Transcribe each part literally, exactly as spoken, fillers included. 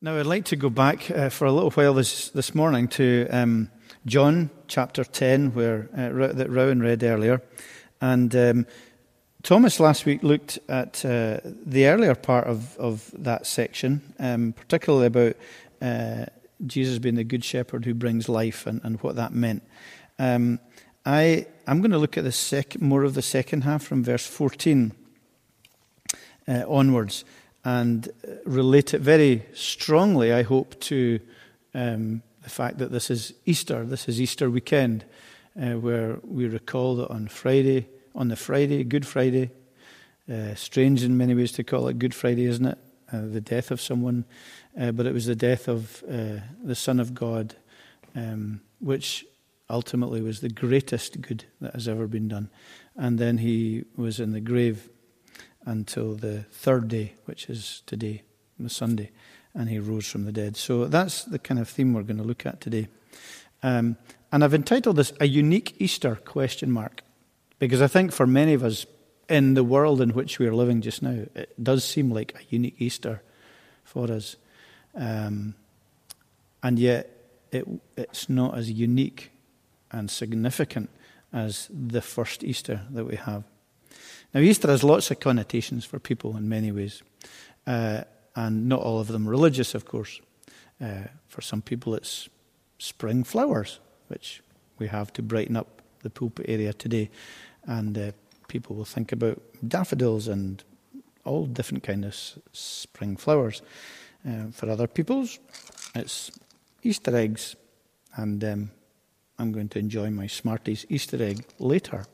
Now, I'd like to go back uh, for a little while this this morning to um, John chapter ten, where uh, that Rowan read earlier. And um, Thomas last week looked at uh, the earlier part of, of that section, um, particularly about uh, Jesus being the good shepherd who brings life and, and what that meant. Um, I, I'm going to look at the sec- more of the second half from verse fourteen uh, onwards, and relate it very strongly, I hope, to um, the fact that this is Easter. This is Easter weekend, uh, where we recall that on Friday, on the Friday, Good Friday, uh, strange in many ways to call it Good Friday, isn't it? Uh, the death of someone, uh, but it was the death of uh, the Son of God, um, which ultimately was the greatest good that has ever been done. And then he was in the grave until the third day, which is today, the Sunday, and he rose from the dead. So that's the kind of theme we're going to look at today. Um, and I've entitled this A Unique Easter, question mark, because I think for many of us in the world in which we are living just now, it does seem like a unique Easter for us. Um, and yet it, it's not as unique and significant as the first Easter that we have. Now, Easter has lots of connotations for people in many ways, uh, and not all of them religious, of course. Uh, for some people, it's spring flowers, which we have to brighten up the pulpit area today, and uh, people will think about daffodils and all different kinds of spring flowers. Uh, for other peoples, it's Easter eggs, and um, I'm going to enjoy my Smarties Easter egg later.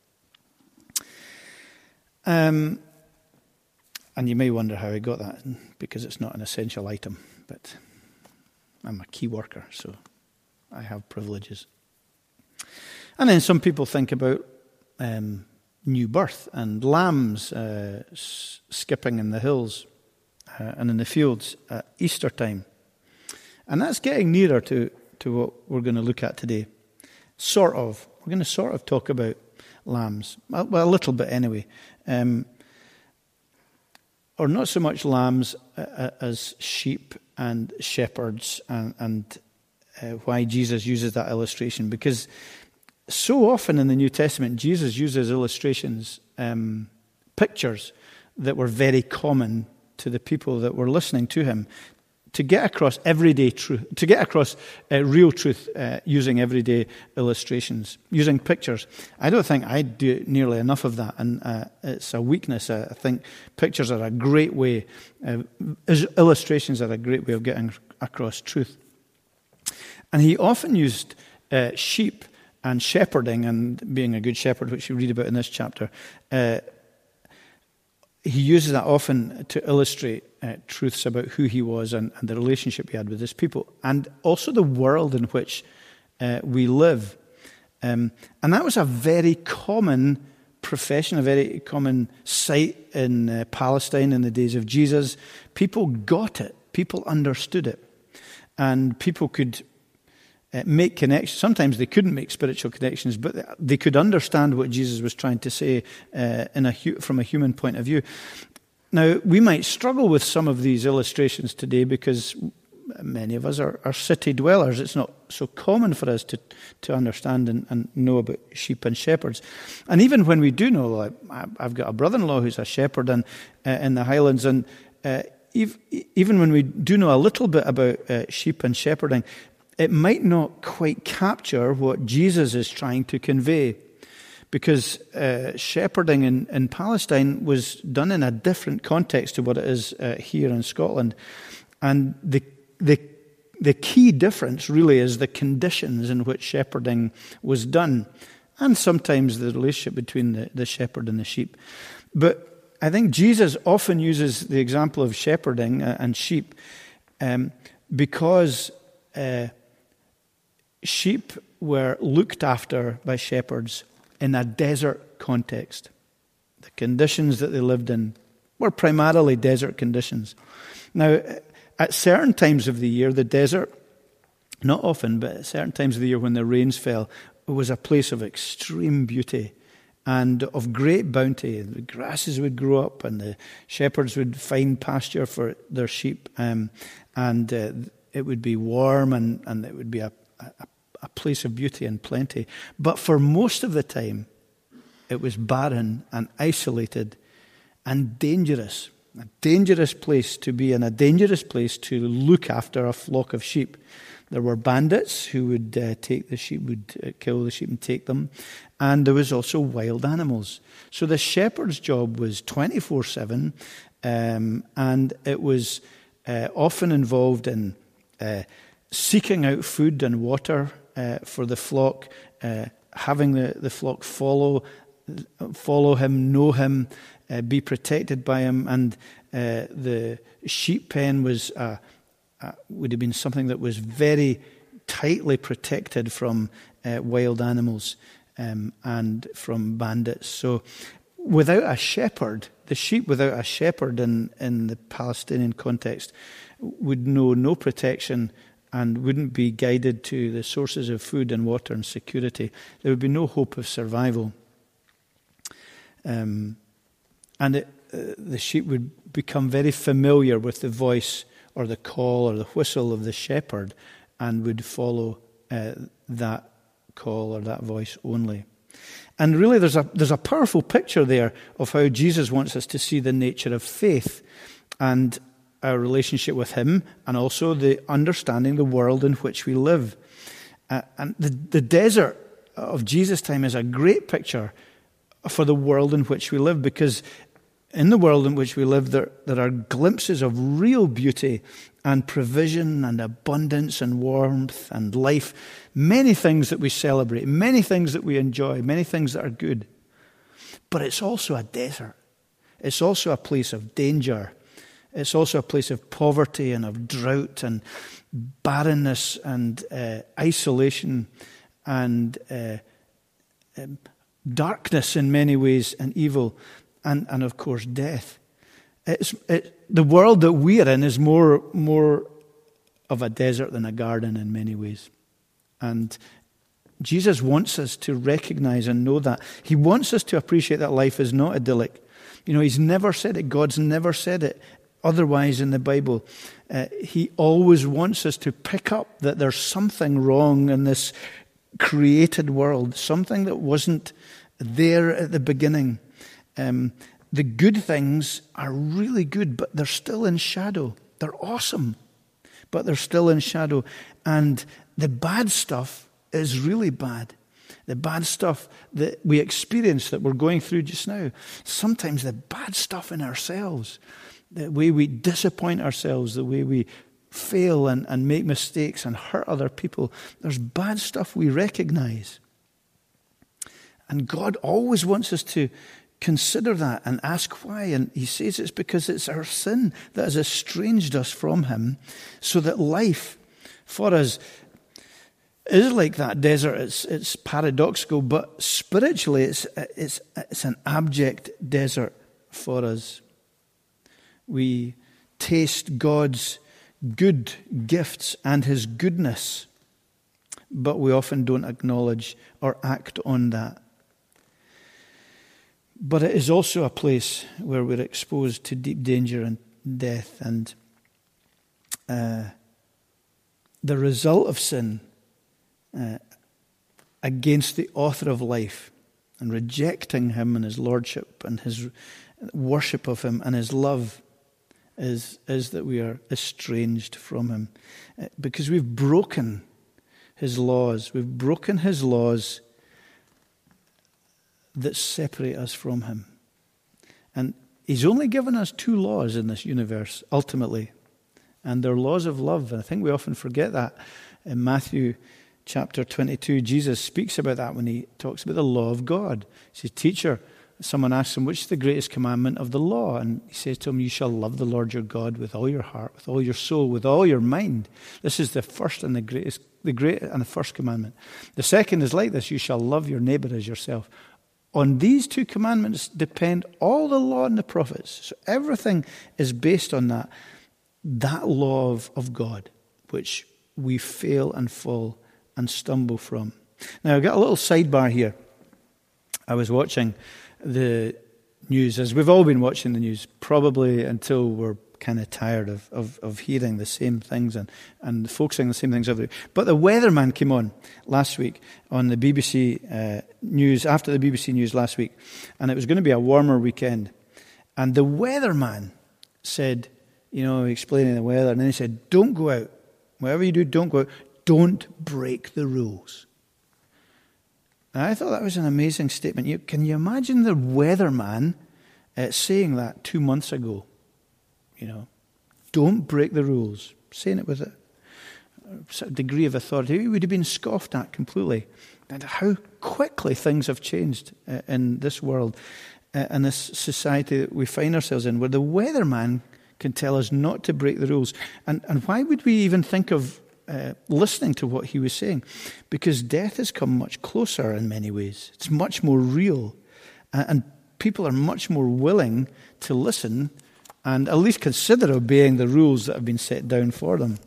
Um, and you may wonder how I got that, because it's not an essential item, but I'm a key worker, so I have privileges. And then some people think about um, new birth and lambs uh, s- skipping in the hills uh, and in the fields at Easter time. And that's getting nearer to, to what we're going to look at today. Sort of. We're going to sort of talk about lambs. Well, a little bit anyway. Um, or not so much lambs uh, as sheep and shepherds, and, and uh, why Jesus uses that illustration. Because so often in the New Testament, Jesus uses illustrations, um, pictures that were very common to the people that were listening to him, to get across everyday truth, to get across uh, real truth uh, using everyday illustrations, using pictures. I don't think I do nearly enough of that, and uh, it's a weakness. I think pictures are a great way, uh, illustrations are a great way of getting across truth. And he often used uh, sheep and shepherding and being a good shepherd, which you read about in this chapter. Uh, he uses that often to illustrate uh, truths about who he was and, and the relationship he had with his people, and also the world in which uh, we live. Um, and that was a very common profession, a very common sight in uh, Palestine in the days of Jesus. People got it. People understood it. And people could uh, make connections. Sometimes they couldn't make spiritual connections, but they could understand what Jesus was trying to say uh, in a hu- from a human point of view. Now, we might struggle with some of these illustrations today because many of us are, are city dwellers. It's not so common for us to, to understand and, and know about sheep and shepherds. And even when we do know, like, I've got a brother-in-law who's a shepherd in, uh, in the Highlands, and uh, ev- even when we do know a little bit about uh, sheep and shepherding, it might not quite capture what Jesus is trying to convey. Because uh, shepherding in, in Palestine was done in a different context to what it is uh, here in Scotland. And the, the the key difference really is the conditions in which shepherding was done, and sometimes the relationship between the, the shepherd and the sheep. But I think Jesus often uses the example of shepherding uh, and sheep um, because uh, sheep were looked after by shepherds in a desert context. The conditions that they lived in were primarily desert conditions. Now, at certain times of the year, the desert, not often, but at certain times of the year when the rains fell, it was a place of extreme beauty and of great bounty. The grasses would grow up, and the shepherds would find pasture for their sheep, um, and uh, it would be warm, and, and it would be a, a, a place of beauty and plenty. But for most of the time, it was barren and isolated and dangerous. A dangerous place to be in, a dangerous place to look after a flock of sheep. There were bandits who would uh, take the sheep, would uh, kill the sheep and take them. And there was also wild animals. So the shepherd's job was twenty-four seven, um, and it was uh, often involved in uh, seeking out food and water uh, for the flock, uh, having the, the flock follow, follow him, know him, uh, be protected by him. And uh, the sheep pen was a Uh, would have been something that was very tightly protected from uh, wild animals um, and from bandits. So without a shepherd, the sheep without a shepherd in, in the Palestinian context would know no protection and wouldn't be guided to the sources of food and water and security. There would be no hope of survival. Um, and it, uh, the sheep would become very familiar with the voice or the call or the whistle of the shepherd, and would follow uh, that call or that voice only. And really there's a there's a powerful picture there of how Jesus wants us to see the nature of faith and our relationship with him, and also the understanding the world in which we live. Uh, and the, the desert of Jesus' time is a great picture for the world in which we live, because in the world in which we live, there, there are glimpses of real beauty and provision and abundance and warmth and life. Many things that we celebrate, many things that we enjoy, many things that are good. But it's also a desert. It's also a place of danger. It's also a place of poverty and of drought and barrenness and uh, isolation and uh, um, darkness in many ways and evil. And, and of course, death. It's, it, the world that we are in is more, more of a desert than a garden in many ways. And Jesus wants us to recognize and know that. He wants us to appreciate that life is not idyllic. You know, he's never said it. God's never said it otherwise in the Bible. Uh, he always wants us to pick up that there's something wrong in this created world, something that wasn't there at the beginning. Um, the good things are really good, but they're still in shadow. They're awesome, but they're still in shadow. And the bad stuff is really bad. The bad stuff that we experience, that we're going through just now. Sometimes the bad stuff in ourselves, the way we disappoint ourselves, the way we fail and, and make mistakes and hurt other people. There's bad stuff we recognize. And God always wants us to consider that and ask why. And he says it's because it's our sin that has estranged us from him, so that life for us is like that desert. It's, it's paradoxical, but spiritually it's, it's, it's an abject desert for us. We taste God's good gifts and his goodness, but we often don't acknowledge or act on that. But it is also a place where we're exposed to deep danger and death. And uh, the result of sin uh, against the author of life and rejecting him and his lordship and his worship of him and his love is, is that we are estranged from him. Uh, because we've broken his laws. We've broken his laws that separate us from him. And he's only given us two laws in this universe, ultimately. And they're laws of love. And I think we often forget that. In Matthew chapter twenty-two, Jesus speaks about that when he talks about the law of God. He says, teacher, someone asks him, which is the greatest commandment of the law? And he says to him, you shall love the Lord your God with all your heart, with all your soul, with all your mind. This is the first and the greatest, the great and the first commandment. The second is like this, you shall love your neighbor as yourself. On these two commandments depend all the law and the prophets. So everything is based on that, that law of, of God, which we fail and fall and stumble from. Now, I've got a little sidebar here. I was watching the news, as we've all been watching the news, probably until we're kind of tired of, of, of hearing the same things and, and focusing on the same things every week. But the weatherman came on last week on the B B C uh, News, after the B B C News last week, and it was going to be a warmer weekend. And the weatherman said, you know, explaining the weather, and then he said, don't go out. Whatever you do, don't go out. Don't break the rules. And I thought that was an amazing statement. You, can you imagine the weatherman uh, saying that two months ago? You know, don't break the rules. Saying it with a, a degree of authority. He would have been scoffed at completely. And how quickly things have changed uh, in this world, uh, in this society that we find ourselves in, where the weatherman can tell us not to break the rules. And, and why would we even think of uh, listening to what he was saying? Because death has come much closer in many ways. It's much more real. Uh, and people are much more willing to listen and at least consider obeying the rules that have been set down for them.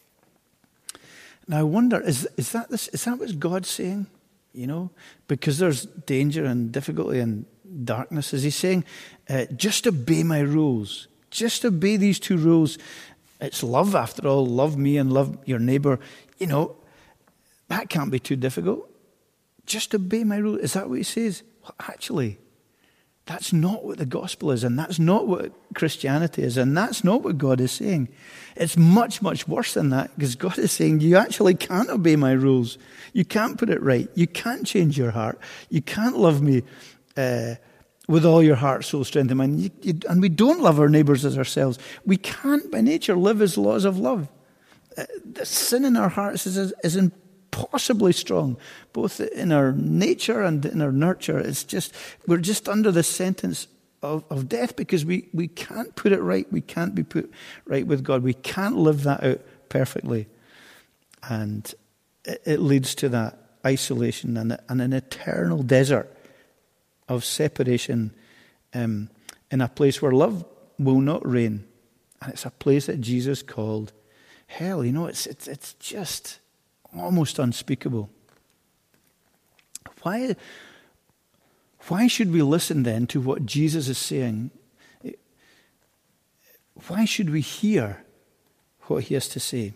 Now I wonder, is is that this, is that what God's saying? You know, because there's danger and difficulty and darkness. Is he saying, uh, just obey my rules? Just obey these two rules. It's love, after all. Love me and love your neighbour. You know, that can't be too difficult. Just obey my rules. Is that what he says? Well, actually, that's not what the gospel is, and that's not what Christianity is, and that's not what God is saying. It's much, much worse than that, because God is saying you actually can't obey my rules. You can't put it right. You can't change your heart. You can't love me uh, with all your heart, soul, strength, and mind. You, you, and we don't love our neighbours as ourselves. We can't, by nature, live as laws of love. Uh, the sin in our hearts is, is impossibly strong, both in our nature and in our nurture. It's just, we're just under the sentence of, of death because we, we can't put it right. We can't be put right with God. We can't live that out perfectly. And it, it leads to that isolation and, and an eternal desert of separation um, in a place where love will not reign. And it's a place that Jesus called hell. You know, it's it's, it's just almost unspeakable. Why, why should we listen then to what Jesus is saying? Why should we hear what he has to say?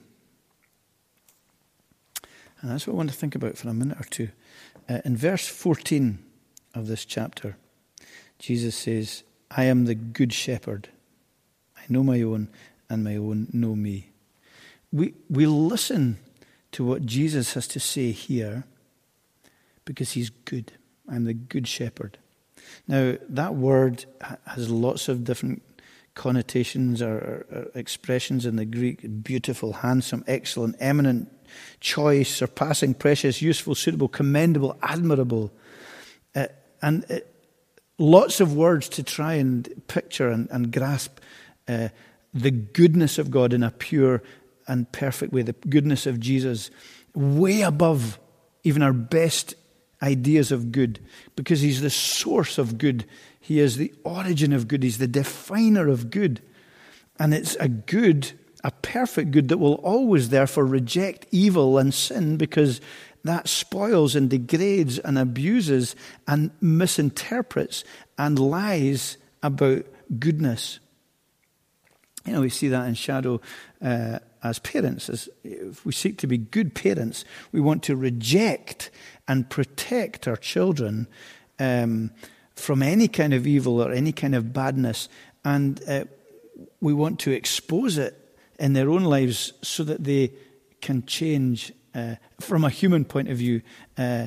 And that's what I want to think about for a minute or two. Uh, in verse fourteen of this chapter, Jesus says, I am the good shepherd. I know my own, and my own know me. We we listen to what Jesus has to say here because he's good. I'm the good shepherd. Now, that word has lots of different connotations or, or, or expressions in the Greek. Beautiful, handsome, excellent, eminent, choice, surpassing, precious, useful, suitable, commendable, admirable. Uh, and uh, lots of words to try and picture and, and grasp uh, the goodness of God in a pure and perfect way, the goodness of Jesus, way above even our best ideas of good, because he's the source of good. He is the origin of good. He's the definer of good. And it's a good, a perfect good that will always therefore reject evil and sin, because that spoils and degrades and abuses and misinterprets and lies about goodness. You know, we see that in shadow uh, as parents. As if we seek to be good parents, we want to reject and protect our children um, from any kind of evil or any kind of badness. And uh, we want to expose it in their own lives so that they can change uh, from a human point of view uh,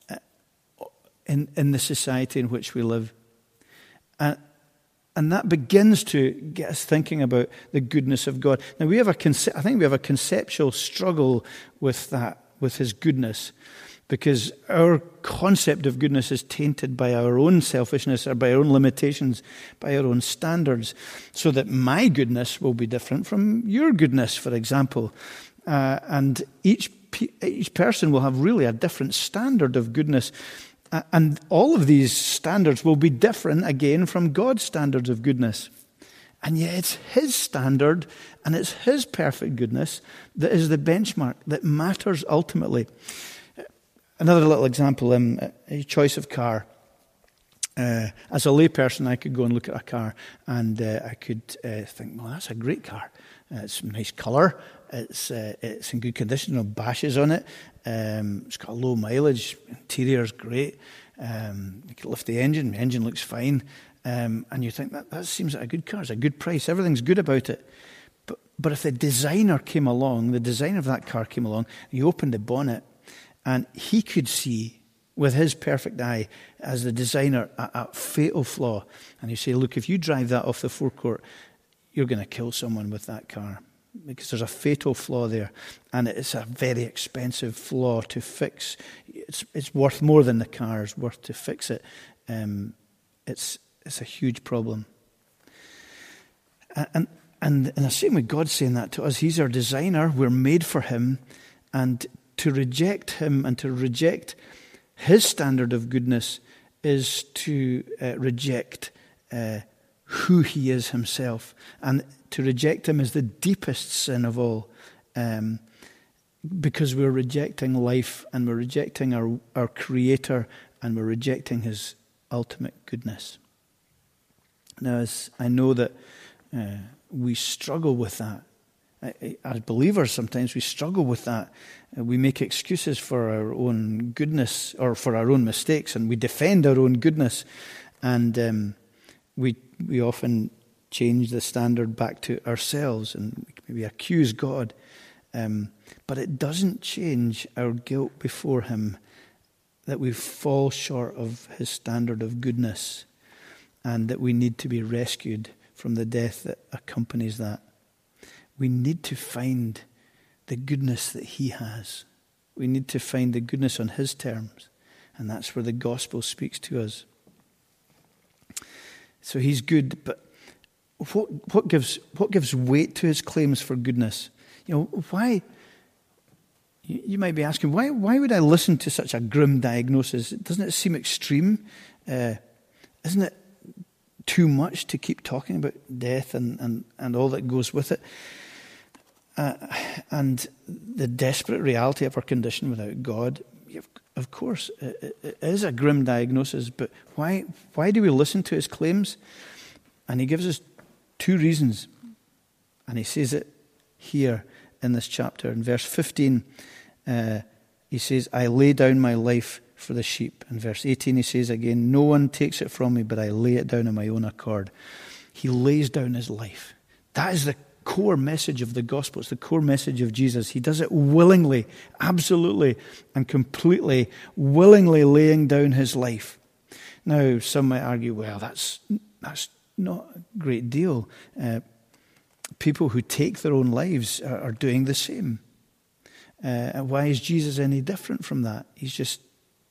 in, in the society in which we live. Uh, And that begins to get us thinking about the goodness of God. Now, we have a conce- I think we have a conceptual struggle with that, with his goodness, because our concept of goodness is tainted by our own selfishness or by our own limitations, by our own standards, so that my goodness will be different from your goodness, for example. Uh, and each pe- each person will have really a different standard of goodness. And all of these standards will be different, again, from God's standards of goodness. And yet it's his standard and it's his perfect goodness that is the benchmark that matters ultimately. Another little example, um, a choice of car. Uh, as a layperson, I could go and look at a car and uh, I could uh, think, well, that's a great car. Uh, it's a nice colour. It's uh, it's in good condition. No bashes on it. Um, it's got low mileage. Interior's great. Um, you can lift the engine. The engine looks fine. Um, and you think, that, that seems like a good car. It's a good price. Everything's good about it. But, but if the designer came along, the designer of that car came along, and you opened the bonnet, and he could see with his perfect eye, as the designer, a, a fatal flaw. And you say, look, if you drive that off the forecourt, you're going to kill someone with that car. Because there's a fatal flaw there. And it's a very expensive flaw to fix. It's it's worth more than the car is worth to fix it. Um, it's it's a huge problem. And, and in the same way, God's saying that to us. He's our designer. We're made for him. And to reject him and to reject his standard of goodness is to uh, reject uh, who he is himself. And to reject him is the deepest sin of all, um, because we're rejecting life and we're rejecting our, our Creator and we're rejecting his ultimate goodness. Now, as I know that uh, we struggle with that. As believers, sometimes we struggle with that. We make excuses for our own goodness or for our own mistakes, and we defend our own goodness, and um, we we often change the standard back to ourselves, and maybe accuse God. Um, but it doesn't change our guilt before him that we fall short of his standard of goodness, and that we need to be rescued from the death that accompanies that. We need to find the goodness that he has. We need to find the goodness on his terms. And that's where the gospel speaks to us. So he's good, but what what gives what gives weight to his claims for goodness? You know, why, you, you might be asking, why why would I listen to such a grim diagnosis? Doesn't it seem extreme? Uh, isn't it too much to keep talking about death and, and, and all that goes with it? Uh, and the desperate reality of our condition without God, of course, it, it is a grim diagnosis, but why why do we listen to his claims? And he gives us two reasons, and he says it here in this chapter. In verse fifteen, uh, he says, I lay down my life for the sheep. In verse eighteen, he says again, no one takes it from me, but I lay it down on my own accord. He lays down his life. That is the core message of the gospel. It's the core message of Jesus. He does it willingly, absolutely, and completely, willingly laying down his life. Now, some might argue, well, that's that's not a great deal. Uh, people who take their own lives are, are doing the same. Uh, why is Jesus any different from that? He's just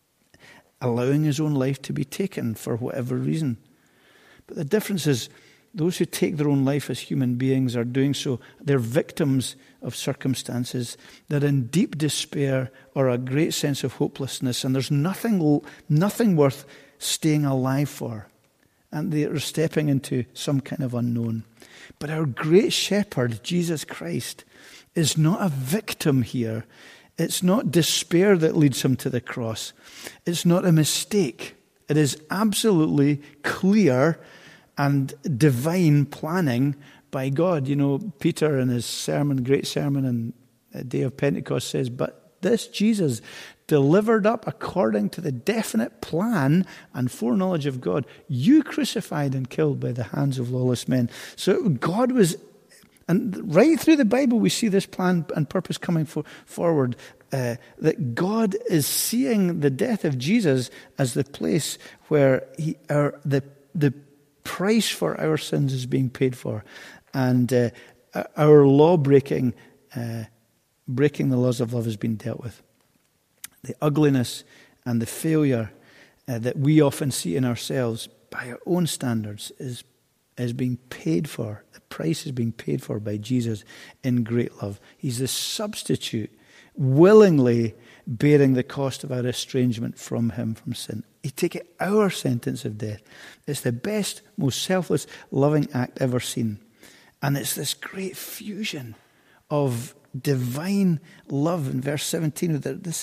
allowing his own life to be taken for whatever reason. But the difference is, those who take their own life as human beings are doing so. They're victims of circumstances. They're in deep despair or a great sense of hopelessness, and there's nothing, nothing worth staying alive for. And they're stepping into some kind of unknown. But our great shepherd, Jesus Christ, is not a victim here. It's not despair that leads him to the cross. It's not a mistake. It is absolutely clear and divine planning by God. You know, Peter in his sermon, great sermon on the day of Pentecost says, but this Jesus delivered up according to the definite plan and foreknowledge of God, you crucified and killed by the hands of lawless men. So God was, and right through the Bible we see this plan and purpose coming for, forward, uh, that God is seeing the death of Jesus as the place where he, our, the the price for our sins is being paid for, and uh, our law breaking, uh, breaking the laws of love has been dealt with. The ugliness and the failure uh, that we often see in ourselves by our own standards is is being paid for. The price is being paid for by Jesus in great love. He's the substitute, willingly bearing the cost of our estrangement from him from sin. He took our sentence of death. It's the best, most selfless, loving act ever seen. And it's this great fusion of divine love in verse seventeen. This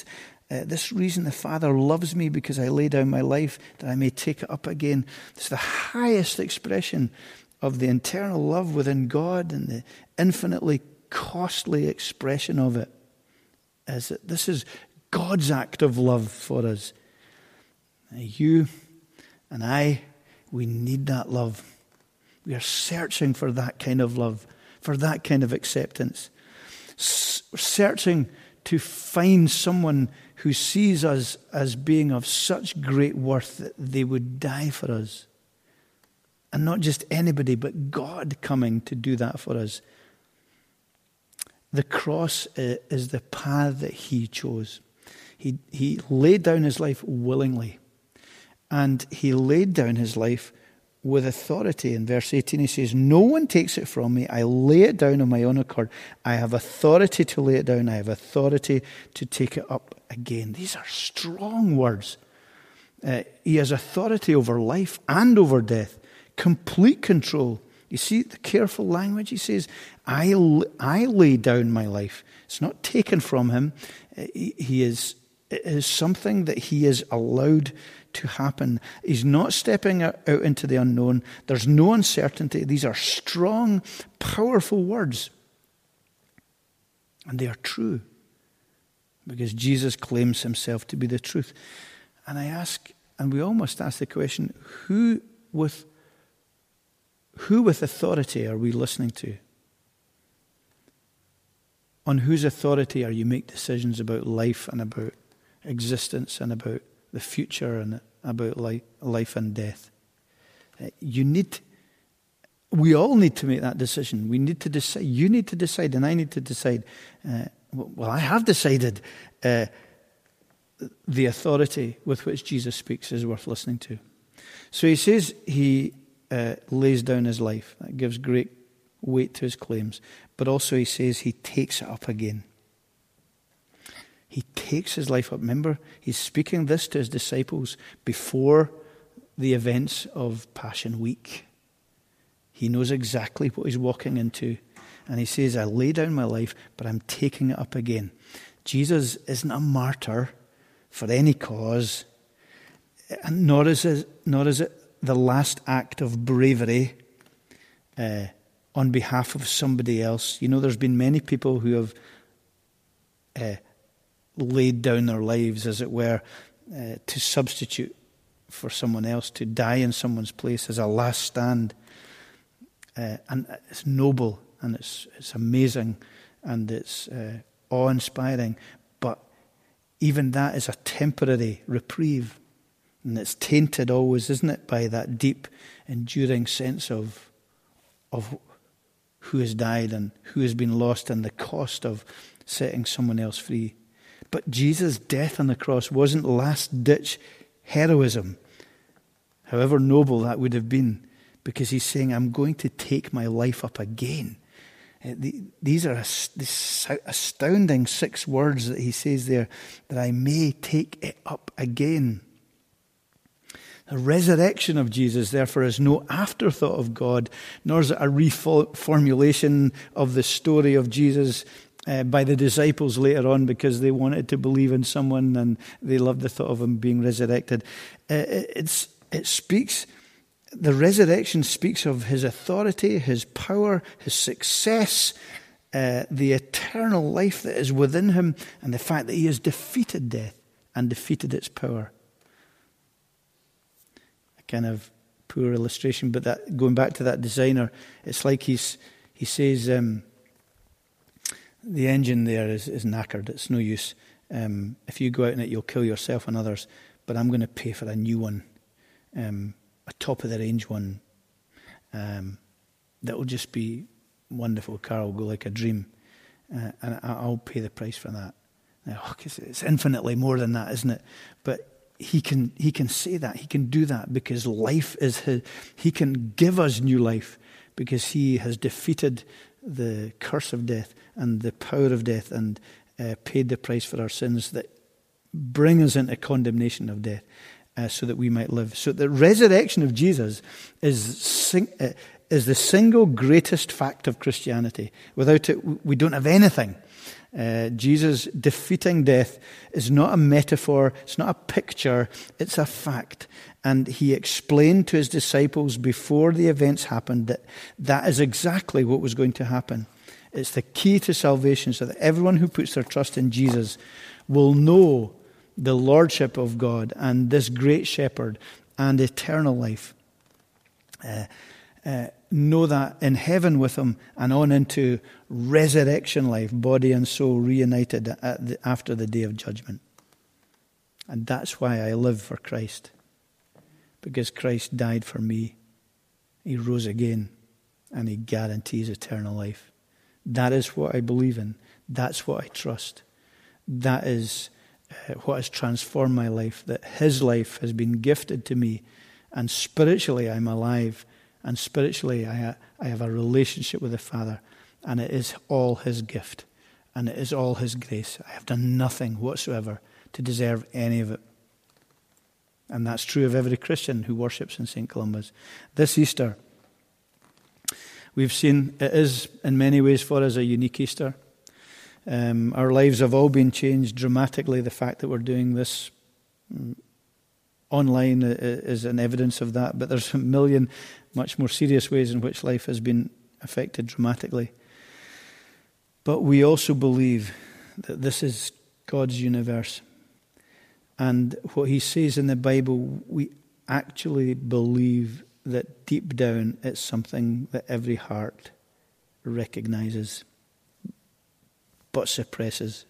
Uh, this reason the Father loves me, because I lay down my life that I may take it up again. It's the highest expression of the internal love within God, and the infinitely costly expression of it is that this is God's act of love for us. You and I, we need that love. We are searching for that kind of love, for that kind of acceptance. S- searching to find someone who sees us as being of such great worth that they would die for us. And not just anybody, but God coming to do that for us. The cross is the path that he chose. He, he laid down his life willingly. And he laid down his life with authority. In verse eighteen he says, no one takes it from me. I lay it down on my own accord. I have authority to lay it down. I have authority to take it up again. These are strong words. Uh, he has authority over life and over death. Complete control. You see the careful language? He says, I, I lay down my life. It's not taken from him. He, he is, it is something that he is allowed to happen. He's not stepping out into the unknown. There's no uncertainty. These are strong, powerful words. And they are true. Because Jesus claims himself to be the truth. And I ask, and we almost ask the question, who with who with authority are we listening to? On whose authority are you make decisions about life and about existence and about the future and about life, life and death? You need, we all need to make that decision. We need to decide. You need to decide, and I need to decide. Uh, well, I have decided uh, the authority with which Jesus speaks is worth listening to. So he says he uh, lays down his life. That gives great weight to his claims. But also he says he takes it up again. He takes his life up. Remember, he's speaking this to his disciples before the events of Passion Week. He knows exactly what he's walking into. And he says, I lay down my life, but I'm taking it up again. Jesus isn't a martyr for any cause, and nor is it, nor is it the last act of bravery uh, on behalf of somebody else. You know, there's been many people who have uh, laid down their lives, as it were, uh, to substitute for someone else, to die in someone's place as a last stand. Uh, and it's noble, and it's it's amazing, and it's uh, awe-inspiring. But even that is a temporary reprieve. And it's tainted always, isn't it, by that deep, enduring sense of of who has died and who has been lost and the cost of setting someone else free. But Jesus' death on the cross wasn't last-ditch heroism, however noble that would have been, because he's saying, I'm going to take my life up again. These are astounding six words that he says there, that I may take it up again. The resurrection of Jesus, therefore, is no afterthought of God, nor is it a reformulation of the story of Jesus uh, by the disciples later on because they wanted to believe in someone and they loved the thought of him being resurrected. Uh, it's, it speaks, the resurrection speaks of his authority, his power, his success, uh, the eternal life that is within him, and the fact that he has defeated death and defeated its power. Kind of poor illustration, but that going back to that designer, it's like he's he says um, the engine there is, is knackered. It's no use. Um, if you go out in it, you'll kill yourself and others. But I'm going to pay for a new one, um, a top of the range one. Um, that will just be wonderful. The car will go like a dream, uh, and I'll pay the price for that. Now, it's infinitely more than that, isn't it? But He can he can say that. He can do that because life is his. He can give us new life because he has defeated the curse of death and the power of death and uh, paid the price for our sins that bring us into condemnation of death uh, so that we might live. So the resurrection of Jesus is, uh, is the single greatest fact of Christianity. Without it, we don't have anything. Uh, Jesus defeating death is not a metaphor, it's not a picture, it's a fact. And he explained to his disciples before the events happened that that is exactly what was going to happen. It's the key to salvation, so that everyone who puts their trust in Jesus will know the lordship of God and this great shepherd and eternal life. Uh, uh, know that in heaven with him and on into resurrection life, body and soul reunited at the, after the day of judgment. And that's why I live for Christ. Because Christ died for me. He rose again and he guarantees eternal life. That is what I believe in. That's what I trust. That is uh, what has transformed my life. That his life has been gifted to me. And spiritually I'm alive. And spiritually I, ha- I have a relationship with the Father. And it is all his gift. And it is all his grace. I have done nothing whatsoever to deserve any of it. And that's true of every Christian who worships in Saint Columba's. This Easter, we've seen it is in many ways for us a unique Easter. Um, our lives have all been changed dramatically. The fact that we're doing this online is an evidence of that. But there's a million much more serious ways in which life has been affected dramatically. But we also believe that this is God's universe. And what he says in the Bible, we actually believe that deep down it's something that every heart recognizes but suppresses.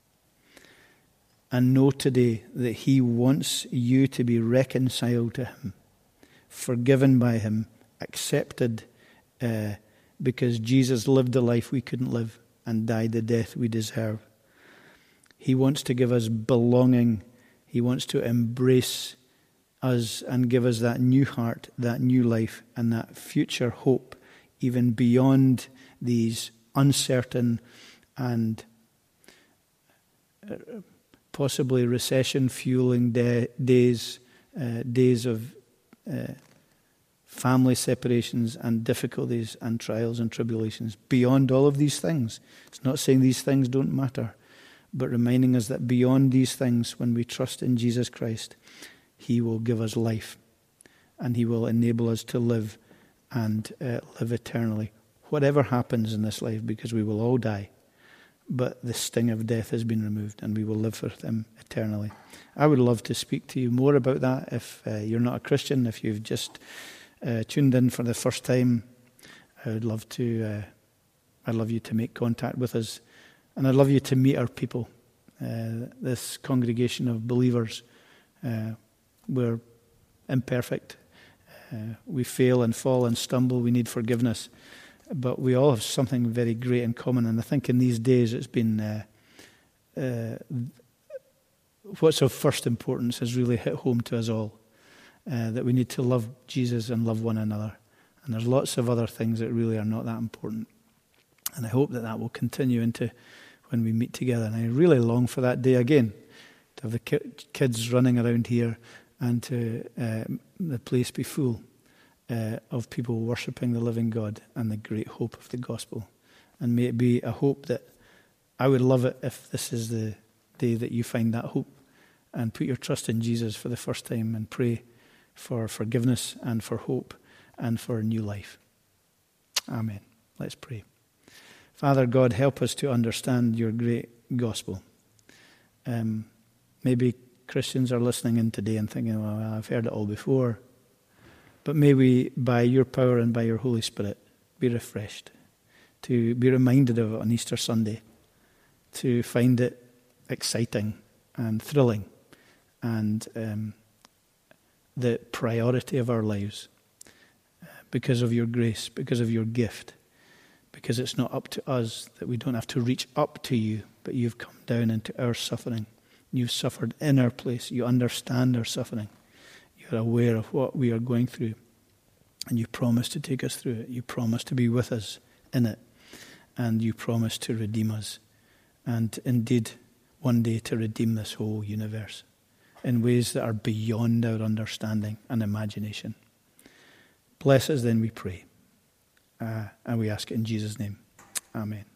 And know today that he wants you to be reconciled to him, forgiven by him, accepted uh, because Jesus lived a life we couldn't live and died the death we deserve. He wants to give us belonging. He wants to embrace us and give us that new heart, that new life, and that future hope, even beyond these uncertain and possibly recession-fueling day, days, uh, days of uh, family separations and difficulties and trials and tribulations. Beyond all of these things, it's not saying these things don't matter, but reminding us that beyond these things, when we trust in Jesus Christ, he will give us life and he will enable us to live and uh, live eternally. Whatever happens in this life, because we will all die, but the sting of death has been removed and we will live for him eternally. I would love to speak to you more about that if uh, you're not a Christian, if you've just uh, tuned in for the first time. I would love to, uh, I'd love you to make contact with us. And I'd love you to meet our people, uh, this congregation of believers. Uh, we're imperfect. Uh, we fail and fall and stumble. We need forgiveness. But we all have something very great in common. And I think in these days it's been, uh, uh, what's of first importance has really hit home to us all. Uh, that we need to love Jesus and love one another. And there's lots of other things that really are not that important. And I hope that that will continue into when we meet together. And I really long for that day again, to have the ki- kids running around here and to uh, the place be full uh, of people worshipping the living God and the great hope of the gospel. And may it be a hope that I would love it if this is the day that you find that hope and put your trust in Jesus for the first time and pray for forgiveness and for hope and for a new life. Amen. Let's pray. Father God, help us to understand your great gospel. Um, maybe Christians are listening in today and thinking, well, I've heard it all before. But may we, by your power and by your Holy Spirit, be refreshed, to be reminded of it on Easter Sunday, to find it exciting and thrilling and um, the priority of our lives uh, because of your grace, because of your gift. Because it's not up to us, that we don't have to reach up to you, but you've come down into our suffering. You've suffered in our place. You understand our suffering. You're aware of what we are going through. And you promise to take us through it. You promise to be with us in it. And you promise to redeem us. And indeed, one day to redeem this whole universe in ways that are beyond our understanding and imagination. Bless us then, we pray. Uh, and we ask it in Jesus' name. Amen.